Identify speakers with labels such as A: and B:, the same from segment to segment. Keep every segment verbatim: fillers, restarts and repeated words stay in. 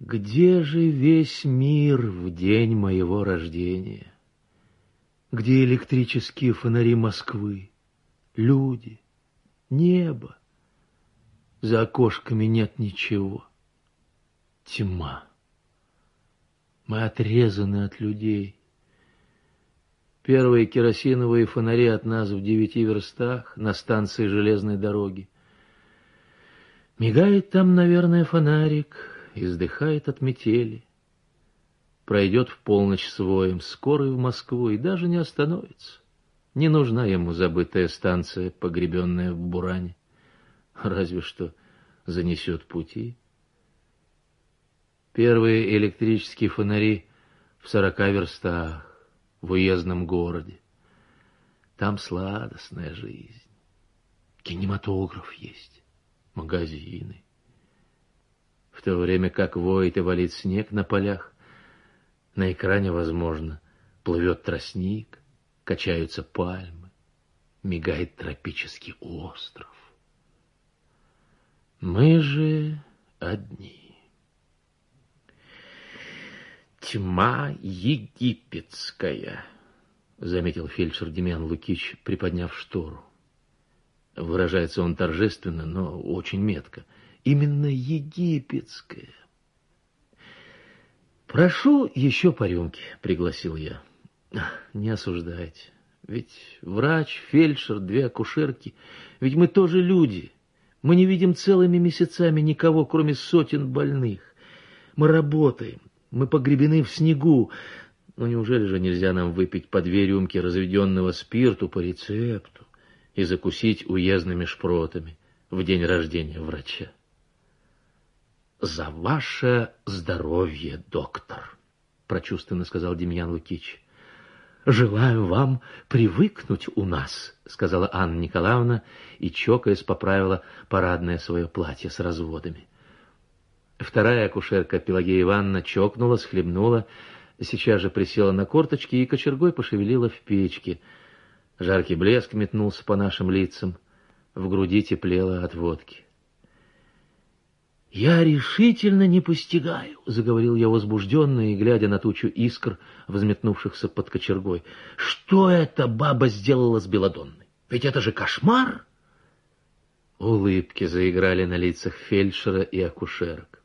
A: Где же весь мир в день моего рождения? Где электрические фонари Москвы, люди, небо? За окошками нет ничего. Тьма. Мы отрезаны от людей. Первые керосиновые фонари от нас в девяти верстах на станции железной дороги. Мигает там, наверное, фонарик, издыхает от метели. Пройдет в полночь своим скорый в Москву и даже не остановится. Не нужна ему забытая станция, погребенная в буране. Разве что занесет пути. Первые электрические фонари в сорока верстах, в уездном городе. Там сладостная жизнь. Кинематограф есть, магазины. В то время как воет и валит снег на полях, на экране, возможно, плывет тростник, качаются пальмы, мигает тропический остров. Мы же одни. «Тьма египетская», — заметил фельдшер Демьян Лукич, приподняв штору. Выражается он торжественно, но очень метко. Именно египетская. «Прошу еще по рюмке», — пригласил я. «Не осуждайте. Ведь врач, фельдшер, две акушерки. Ведь мы тоже люди. Мы не видим целыми месяцами никого, кроме сотен больных. Мы работаем. Мы погребены в снегу. Но неужели же нельзя нам выпить по две рюмки разведенного спирту по рецепту и закусить уездными шпротами в день рождения врача?» «За ваше здоровье, доктор», — прочувственно сказал Демьян Лукич. «Желаю вам привыкнуть у нас», — сказала Анна Николаевна и, чокаясь, поправила парадное свое платье с разводами. Вторая акушерка Пелагея Ивановна чокнулась, хлебнула, сейчас же присела на корточки и кочергой пошевелила в печке. Жаркий блеск метнулся по нашим лицам, в груди теплело от водки. «Я решительно не постигаю», — заговорил я возбужденно и глядя на тучу искр, взметнувшихся под кочергой. «Что эта баба сделала с Беладонной? Ведь это же кошмар!» Улыбки заиграли на лицах фельдшера и акушерок.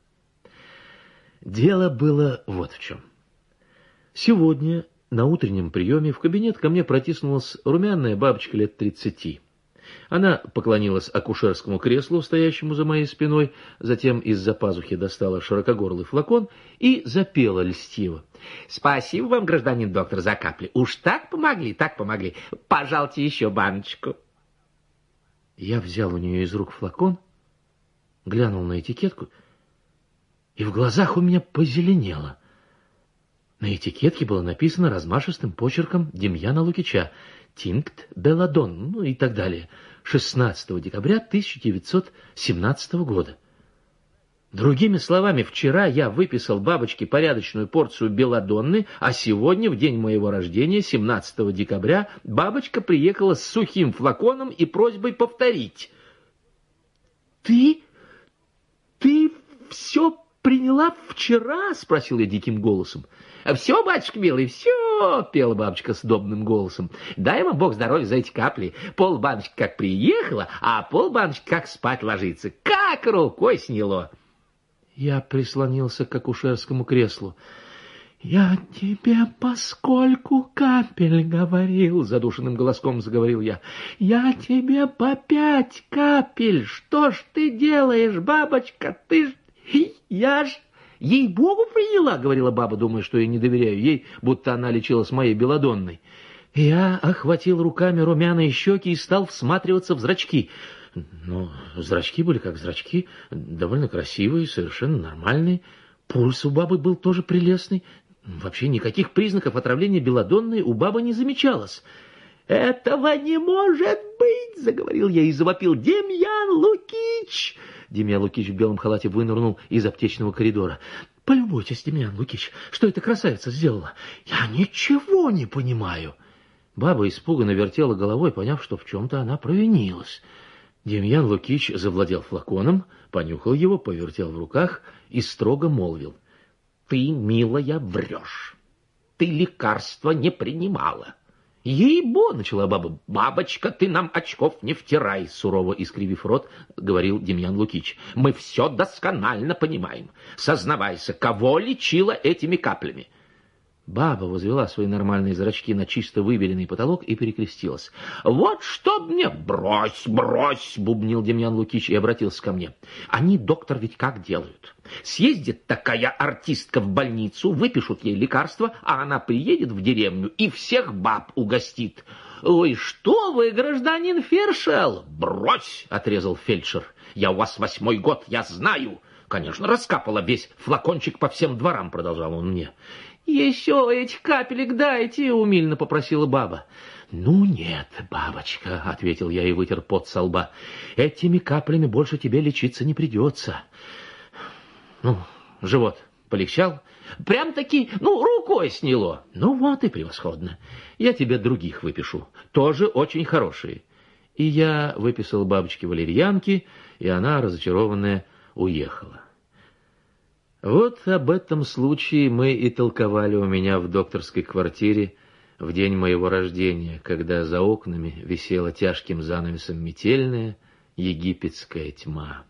A: Дело было вот в чем. Сегодня на утреннем приеме в кабинет ко мне протиснулась румяная бабочка лет тридцати. Она поклонилась акушерскому креслу, стоящему за моей спиной, затем из-за пазухи достала широкогорлый флакон и запела льстиво. «Спасибо вам, гражданин доктор, за капли. Уж так помогли, так помогли. Пожалуйте еще баночку». Я взял у нее из рук флакон, глянул на этикетку, и в глазах у меня позеленело. На этикетке было написано размашистым почерком Демьяна Лукича «Тинкт Белладон», ну и так далее, шестнадцатого декабря тысяча девятьсот семнадцатого года. Другими словами, вчера я выписал бабочке порядочную порцию белладонны, а сегодня, в день моего рождения, семнадцатого декабря, бабочка приехала с сухим флаконом и просьбой повторить. «Ты... ты все приняла вчера?» — спросил я диким голосом. «Все, батюшка милый, все!» — пела бабочка с добным голосом. «Дай вам Бог здоровья за эти капли. Полбаночки как приехала, а полбаночки как спать ложится. Как рукой сняло!» Я прислонился к акушерскому креслу. «Я тебе поскольку капель говорил», — задушенным голоском заговорил я. «Я тебе по пять капель. Что ж ты делаешь, бабочка? Ты ж... Я ж... «Ей-богу приняла», — говорила баба, думая, что я не доверяю ей, будто она лечилась моей белладонной. Я охватил руками румяные щеки и стал всматриваться в зрачки. Но зрачки были как зрачки, довольно красивые, совершенно нормальные. Пульс у бабы был тоже прелестный. Вообще никаких признаков отравления белладонной у бабы не замечалось. «Этого не может быть!» — заговорил я и завопил. «Демьян Лукич!» Демьян Лукич в белом халате вынырнул из аптечного коридора. «Полюбуйтесь, Демьян Лукич, что эта красавица сделала? Я ничего не понимаю!» Баба испуганно вертела головой, поняв, что в чем-то она провинилась. Демьян Лукич завладел флаконом, понюхал его, повертел в руках и строго молвил.
B: Ты, милая, врешь. Ты лекарства не принимала. Ей-бо, начала баба. Бабочка, ты нам очков не втирай, сурово искривив рот, говорил Демьян Лукич. Мы все досконально понимаем. Сознавайся, кого лечила этими каплями?
A: Баба возвела свои нормальные зрачки на чисто выбеленный потолок и перекрестилась.
B: «Вот что мне...» «Брось, брось!» — бубнил Демьян Лукич и обратился ко мне. «Они, доктор, ведь как делают? Съездит такая артистка в больницу, выпишут ей лекарства, а она приедет в деревню и всех баб угостит. Ой, что вы, гражданин Фершел!» «Брось!» — отрезал фельдшер. «Я у вас восьмой год, я знаю!» «Конечно, раскапала весь флакончик по всем дворам», — продолжал он мне. «Еще этих капелек дайте», — умильно попросила баба. «Ну нет, бабочка», — ответил я и вытер пот со лба. «Этими каплями больше тебе лечиться не придется». Ну, живот полегчал? Прям-таки, ну, рукой сняло. Ну вот и превосходно. Я тебе других выпишу, тоже очень хорошие. И я выписал бабочке валерьянки, и она, разочарованная, уехала. Вот об этом случае мы и толковали у меня в докторской квартире в день моего рождения, когда за окнами висела тяжким занавесом метельная египетская тьма.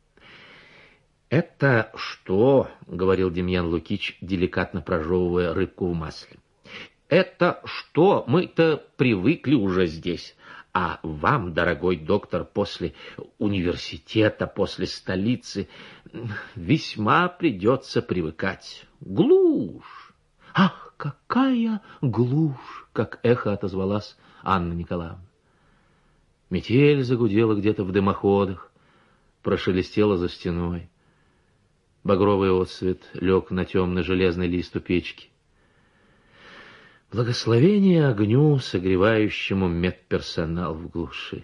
B: «Это что?» — говорил Демьян Лукич, деликатно прожевывая рыбку в масле. «Это что? Мы-то привыкли уже здесь. А вам, дорогой доктор, после университета, после столицы, весьма придется привыкать. Глушь!» «Ах, какая глушь!» — как эхо отозвалась Анна Николаевна. Метель загудела где-то в дымоходах, прошелестела за стеной. Багровый отсвет лег на темный железный лист у печки. Благословение огню, согревающему медперсонал в глуши.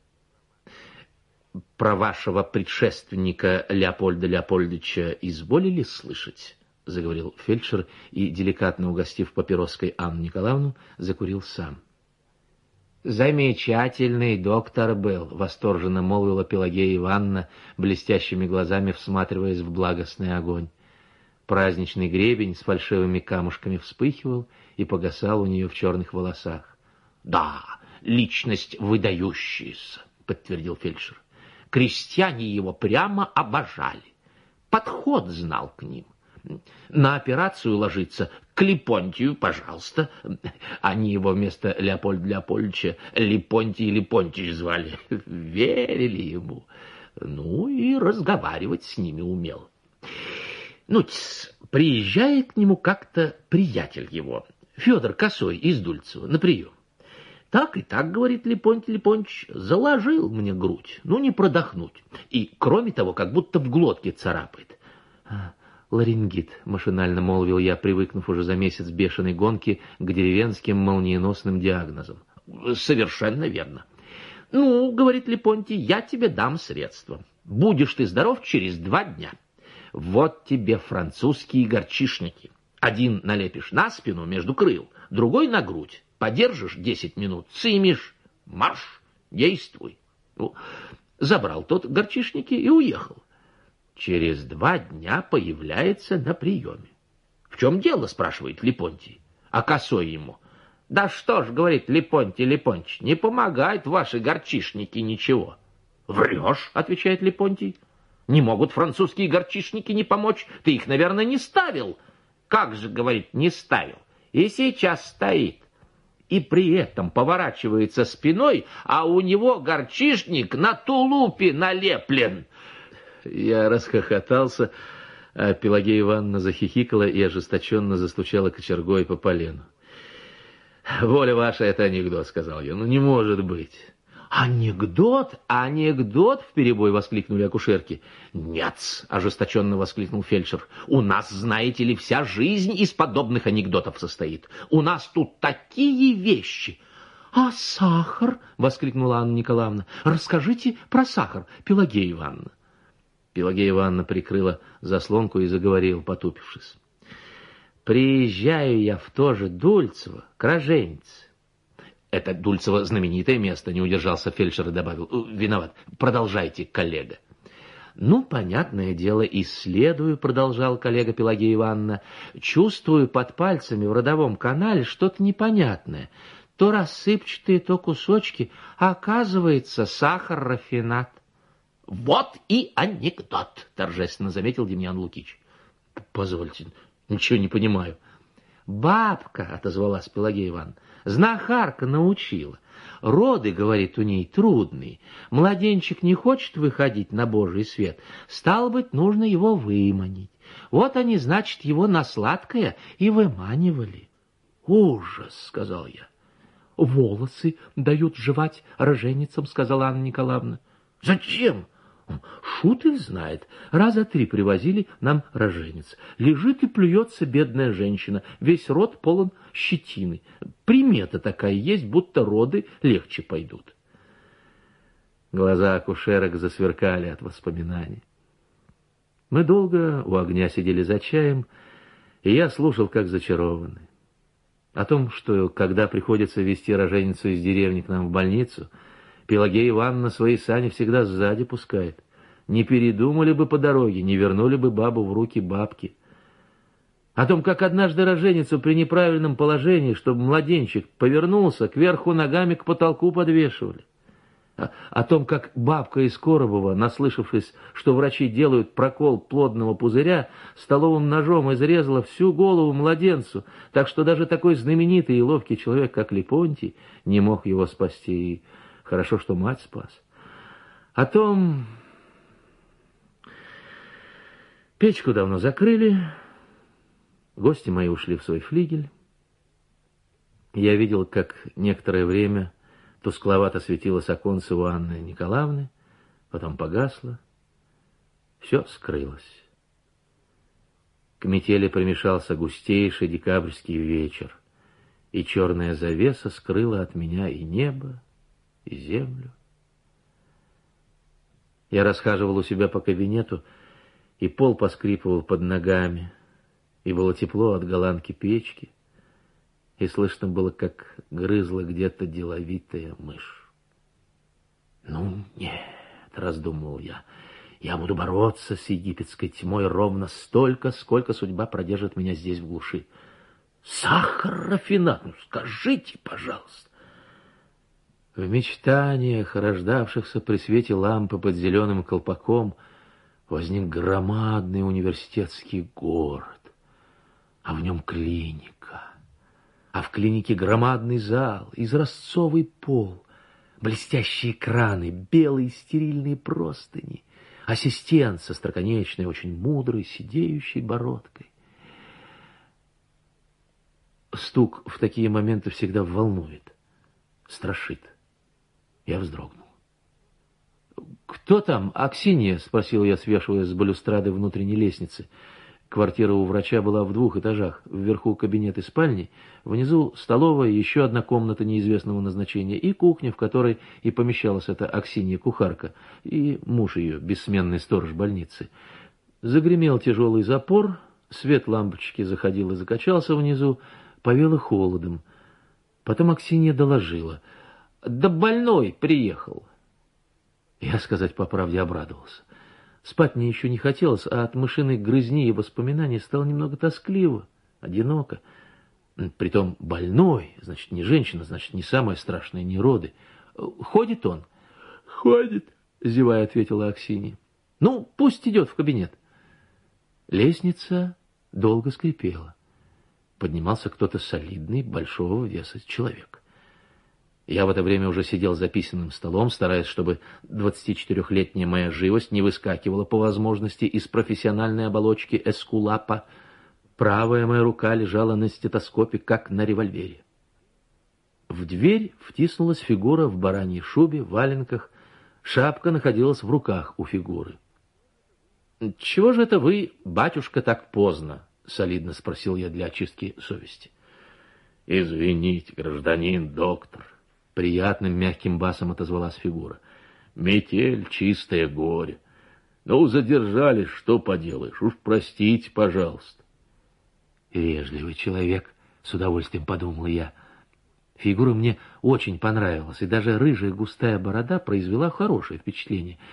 B: «Про вашего предшественника Леопольда Леопольдовича изволили слышать?» — заговорил фельдшер и, деликатно угостив папироской Анну Николаевну, закурил сам. «Замечательный доктор был», — восторженно молвила Пелагея Ивановна, блестящими глазами всматриваясь в благостный огонь. Праздничный гребень с фальшивыми камушками вспыхивал и погасал у нее в черных волосах. «Да, личность выдающаяся», — подтвердил фельдшер. «Крестьяне его прямо обожали. Подход знал к ним. На операцию ложиться к Липонтию, пожалуйста. Они его вместо Леопольда Леопольдовича Липонтий Липонтич звали. Верили ему. Ну и разговаривать с ними умел. Ну, приезжает к нему как-то приятель его, Федор Косой из Дульцева, на прием. Так и так, говорит Липонтий Липонтич, заложил мне грудь, ну не продохнуть. И, кроме того, как будто в глотке царапает. «Ларингит», — машинально молвил я, привыкнув уже за месяц бешеной гонки к деревенским молниеносным диагнозам. «Совершенно верно. Ну, — говорит Липонтий, — я тебе дам средства. Будешь ты здоров через два дня. Вот тебе французские горчишники. Один налепишь на спину между крыл, другой на грудь. Подержишь десять минут, сымешь, марш, действуй». Ну, забрал тот горчишники и уехал. Через два дня появляется на приеме. «В чем дело?» — спрашивает Липонтий. А Косой ему: «Да что ж, — говорит Липонтий Липонтич, — не помогают ваши горчишники ничего». «Врешь?» — отвечает Липонтий. «Не могут французские горчишники не помочь. Ты их, наверное, не ставил». «Как же, — говорит, — не ставил. И сейчас стоит. И при этом поворачивается спиной, а у него горчишник на тулупе налеплен». Я расхохотался, а Пелагея Ивановна захихикала и ожесточенно застучала кочергой по полену. «Воля ваша, это анекдот, — сказал я, — ну не может быть». «Анекдот? Анекдот?» — вперебой воскликнули акушерки. «Нет!» — ожесточенно воскликнул фельдшер. «У нас, знаете ли, вся жизнь из подобных анекдотов состоит. У нас тут такие вещи!» «А сахар?» — воскликнула Анна Николаевна. «Расскажите про сахар, Пелагея Ивановна». Пелагея Ивановна прикрыла заслонку и заговорила, потупившись. «Приезжаю я в то же Дульцево, к роженице». «Это Дульцево знаменитое место», — не удержался фельдшер и добавил. «Виноват. Продолжайте, коллега». «Ну, понятное дело, исследую», — продолжал коллега Пелагея Ивановна, «чувствую под пальцами в родовом канале что-то непонятное. То рассыпчатые, то кусочки, а оказывается сахар-рафинат». «Вот и анекдот», — торжественно заметил Демьян Лукич. «Позвольте, ничего не понимаю». «Бабка», — отозвалась Пелагея Ивановна, — «знахарка научила. Роды, говорит, у ней трудные. Младенчик не хочет выходить на Божий свет. Стало быть, нужно его выманить. Вот они, значит, его на сладкое и выманивали». «Ужас», — сказал я. «Волосы дают жевать роженицам», — сказала Анна Николаевна. «Зачем?» «Шут их знает. Раза три привозили нам роженец. Лежит и плюется бедная женщина. Весь рот полон щетины. Примета такая есть, будто роды легче пойдут».
A: Глаза акушерок засверкали от воспоминаний. Мы долго у огня сидели за чаем, и я слушал, как зачарованный. О том, что когда приходится везти роженицу из деревни к нам в больницу, Пелагея Ивановна свои сани всегда сзади пускает. Не передумали бы по дороге, не вернули бы бабу в руки бабки. О том, как однажды роженицу при неправильном положении, чтобы младенчик повернулся, кверху ногами к потолку подвешивали. О, о том, как бабка из Коробова, наслышавшись, что врачи делают прокол плодного пузыря, столовым ножом изрезала всю голову младенцу, так что даже такой знаменитый и ловкий человек, как Лепонтий, не мог его спасти, и хорошо, что мать спас. О том... Печку давно закрыли, гости мои ушли в свой флигель. Я видел, как некоторое время тускловато светилось оконце у Анны Николаевны, потом погасло, все скрылось. К метели примешался густейший декабрьский вечер, и черная завеса скрыла от меня и небо, и землю. Я расхаживал у себя по кабинету, и пол поскрипывал под ногами, и было тепло от голландки печки, и слышно было, как грызла где-то деловитая мышь. «Ну, нет», — раздумывал я, — «я буду бороться с египетской тьмой ровно столько, сколько судьба продержит меня здесь, в глуши. Сахар-рафинат, ну скажите, пожалуйста». В мечтаниях, рождавшихся при свете лампы под зеленым колпаком, возник громадный университетский город, а в нем клиника, а в клинике громадный зал, изразцовый пол, блестящие краны, белые стерильные простыни, ассистент со остроконечной, очень мудрой, сидеющей бородкой. Стук в такие моменты всегда волнует, страшит. Я вздрогнул. «Кто там, Аксинья?» — спросил я, свешиваясь с балюстрады внутренней лестницы. Квартира у врача была в двух этажах. Вверху кабинет и спальни, внизу столовая, еще одна комната неизвестного назначения и кухня, в которой и помещалась эта Аксинья-кухарка, и муж ее, бессменный сторож больницы. Загремел тяжелый запор, свет лампочки заходил и закачался внизу, повело холодом. Потом Аксинья доложила: «Да больной приехал». Я, сказать по правде, обрадовался. Спать мне еще не хотелось, а от мышиной грызни и воспоминаний стало немного тоскливо, одиноко. Притом больной, значит, не женщина, значит, не самое страшное, не роды. «Ходит он?» «Ходит», — зевая ответила Аксинья. «Ну, пусть идет в кабинет». Лестница долго скрипела. Поднимался кто-то солидный, большого веса человек. Я в это время уже сидел за писаным столом, стараясь, чтобы двадцатичетырехлетняя моя живость не выскакивала по возможности из профессиональной оболочки эскулапа. Правая моя рука лежала на стетоскопе, как на револьвере. В дверь втиснулась фигура в бараньей шубе, в валенках. Шапка находилась в руках у фигуры. «Чего же это вы, батюшка, так поздно?» — солидно спросил я для очистки совести. «Извините, гражданин доктор», — приятным мягким басом отозвалась фигура. «Метель, чистое горе. Ну, задержались, что поделаешь, уж простите, пожалуйста». Вежливый человек, с удовольствием подумал я. Фигура мне очень понравилась, и даже рыжая густая борода произвела хорошее впечатление.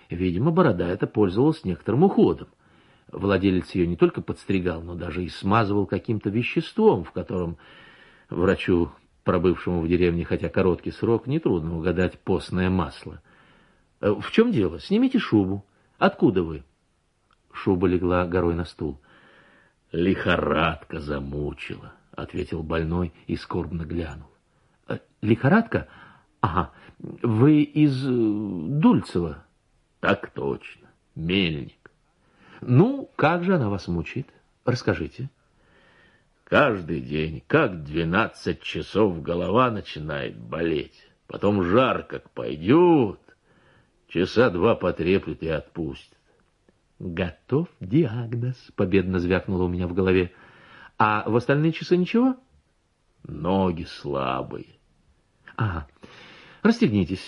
B: Видимо, борода эта пользовалась некоторым уходом. Владелец ее не только подстригал, но даже и смазывал каким-то веществом, в котором врачу, пробывшему в деревне хотя короткий срок, нетрудно угадать постное масло. «В чем дело? Снимите шубу. Откуда вы?» Шуба легла горой на стул. «Лихорадка замучила», — ответил больной и скорбно глянул. «Лихорадка? Ага. Вы из Дульцева?» «Так точно. Мельник». «Ну, как же она вас мучает? Расскажите». «Каждый день, как двенадцать часов, голова начинает болеть. Потом жар как пойдет, часа два потреплет и отпустит». «Готов диагноз», — победно звякнуло у меня в голове. «А в остальные часы ничего?» «Ноги слабые». «Ага. Расстегнитесь».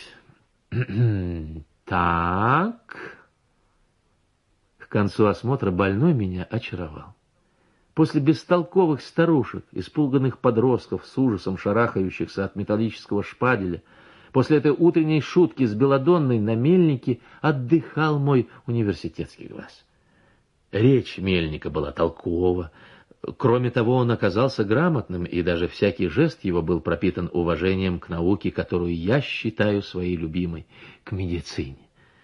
B: «Так...» К концу осмотра больной меня очаровал. После бестолковых старушек, испуганных подростков, с ужасом шарахающихся от металлического шпаделя, после этой утренней шутки с Беладонной на мельнике отдыхал мой университетский глаз. Речь мельника была толкова. Кроме того, он оказался грамотным, и даже всякий жест его был пропитан уважением к науке, которую я считаю своей любимой, к медицине.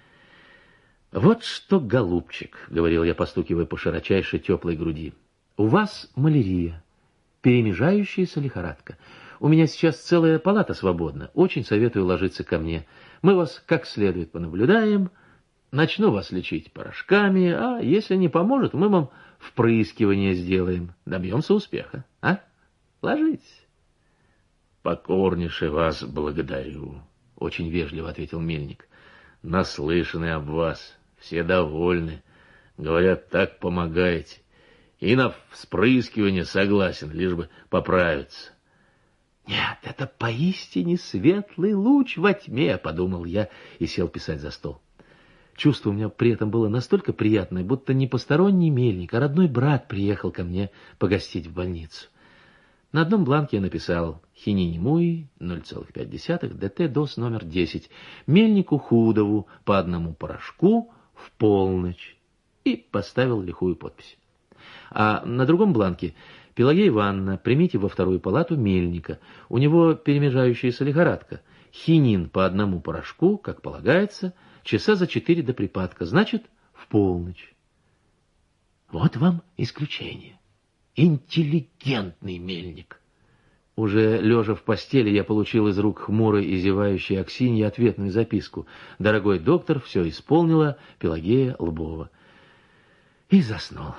B: «Вот что, голубчик», — говорил я, постукивая по широчайшей теплой груди, — «у вас малярия, перемежающаяся лихорадка. У меня сейчас целая палата свободна. Очень советую ложиться ко мне. Мы вас как следует понаблюдаем. Начну вас лечить порошками, а если не поможет, мы вам впрыскивание сделаем. Добьемся успеха. А? Ложитесь». «Покорнейше вас благодарю», — очень вежливо ответил мельник. «Наслышаны об вас. Все довольны. Говорят, так помогаете. И на вспрыскивание согласен, лишь бы поправиться». «Нет, это поистине светлый луч во тьме», — подумал я и сел писать за стол. Чувство у меня при этом было настолько приятное, будто не посторонний мельник, а родной брат приехал ко мне погостить в больницу. На одном бланке я написал «Хининемуи, ноль целых пять десятых, ДТ ДОС номер десять, мельнику Худову по одному порошку в полночь» и поставил лихую подпись. А на другом бланке «Пелагея Ивановна, примите во вторую палату мельника. У него перемежающаяся лихорадка. Хинин по одному порошку, как полагается, часа за четыре до припадка, значит, в полночь». Вот вам исключение. Интеллигентный мельник. Уже лежа в постели, я получил из рук хмурой и зевающей Аксиньи ответную записку. «Дорогой доктор, все исполнила Пелагея Лбова». И заснул.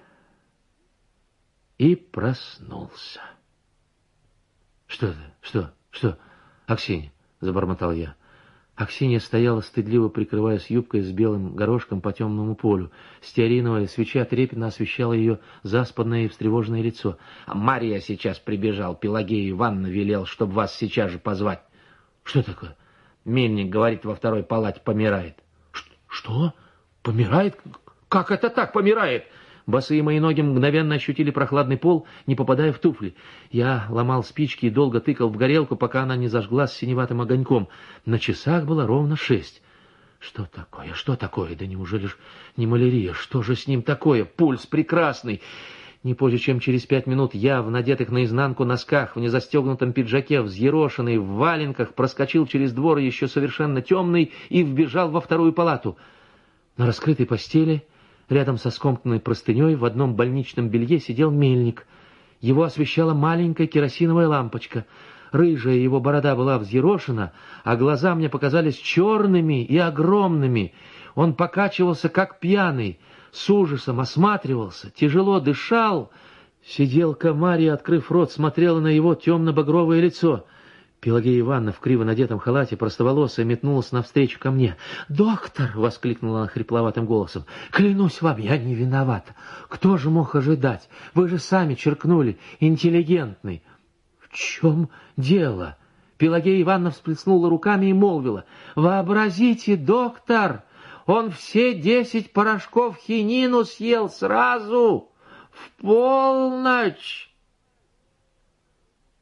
B: И проснулся. «Что это? Что? Что? Аксинья?» — забормотал я. Аксинья стояла, стыдливо прикрываясь юбкой с белым горошком по темному полю. Стеариновая свеча трепетно освещала ее заспанное и встревоженное лицо. «А Марья сейчас прибежал. Пелагея Ивановна велел, чтобы вас сейчас же позвать». «Что такое?» «Мельник, говорит, во второй палате помирает». «Что? Помирает? Как это так помирает?» Босые мои ноги мгновенно ощутили прохладный пол, не попадая в туфли. Я ломал спички и долго тыкал в горелку, пока она не зажглась синеватым огоньком. На часах было ровно шесть. Что такое? Что такое? Да неужели ж не малярия? Что же с ним такое? Пульс прекрасный. Не позже, чем через пять минут, я в надетых наизнанку носках, в незастегнутом пиджаке, взъерошенный, в валенках, проскочил через двор еще совершенно темный и вбежал во вторую палату. На раскрытой постели, рядом со скомканной простыней, в одном больничном белье сидел мельник. Его освещала маленькая керосиновая лампочка. Рыжая его борода была взъерошена, а глаза мне показались черными и огромными. Он покачивался, как пьяный, с ужасом осматривался, тяжело дышал. Сиделка Марья, открыв рот, смотрела на его темно-багровое лицо. Пелагея Ивановна в криво надетом халате, простоволосая, метнулась навстречу ко мне. «Доктор!» — воскликнула она хрипловатым голосом. «Клянусь вам, я не виновата. Кто же мог ожидать? Вы же сами черкнули. Интеллигентный». «В чем дело?» Пелагея Ивановна всплеснула руками и молвила. «Вообразите, доктор! Он все десять порошков хинину съел сразу! В полночь!»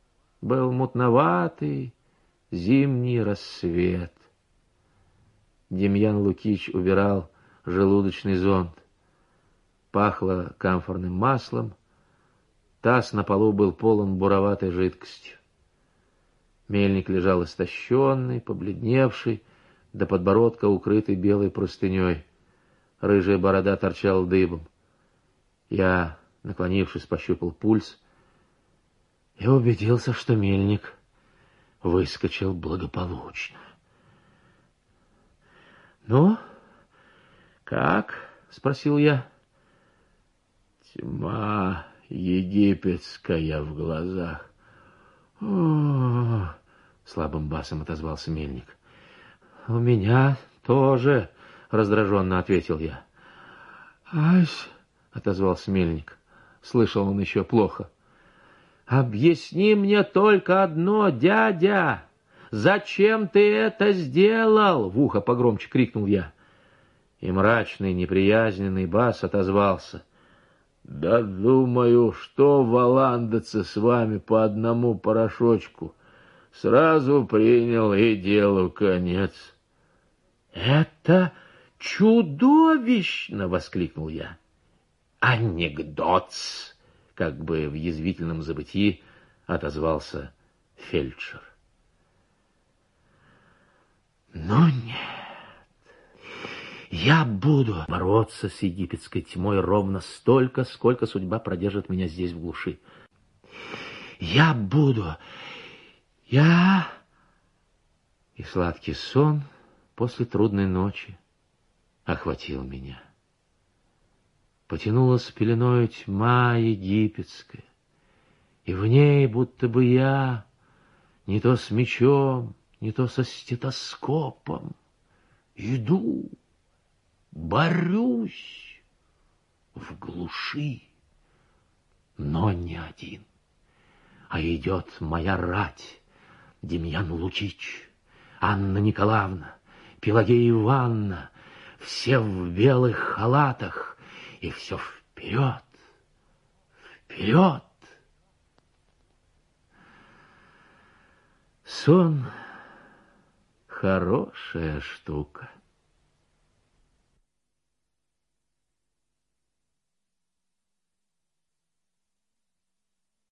B: Был мутноватый зимний рассвет. Демьян Лукич убирал желудочный зонд. Пахло камфорным маслом. Таз на полу был полон буроватой жидкостью. Мельник лежал истощенный, побледневший, до подбородка укрытый белой простыней. Рыжая борода торчала дыбом. Я, наклонившись, пощупал пульс и убедился, что мельник выскочил благополучно. «Ну, как?» — спросил я.
C: «Тьма египетская в глазах». «О-о-о!» — слабым басом отозвался мельник.
B: «У меня тоже», — раздраженно ответил я.
C: «Ась!»
B: — отозвался мельник. Слышал он еще плохо. «Объясни мне только одно, дядя! Зачем ты это сделал?» — в ухо погромче крикнул я. И мрачный, неприязненный бас отозвался.
C: «Да думаю, что валандаться с вами по одному порошочку. Сразу принял, и делу конец».
B: «Это чудовищно!» — воскликнул я. «Анекдот!» — как бы в язвительном забытии отозвался фельдшер. «Но нет, я буду бороться с египетской тьмой ровно столько, сколько судьба продержит меня здесь в глуши. Я буду... Я...» И сладкий сон после трудной ночи охватил меня. Потянулась пеленою тьма египетская, и в ней будто бы я не то с мечом, не то со стетоскопом иду, борюсь в глуши, но не один, а идет моя рать: Демьян Лукич, Анна Николаевна, Пелагея Ивановна, все в белых халатах, и все вперед, вперед. Сон — хорошая штука.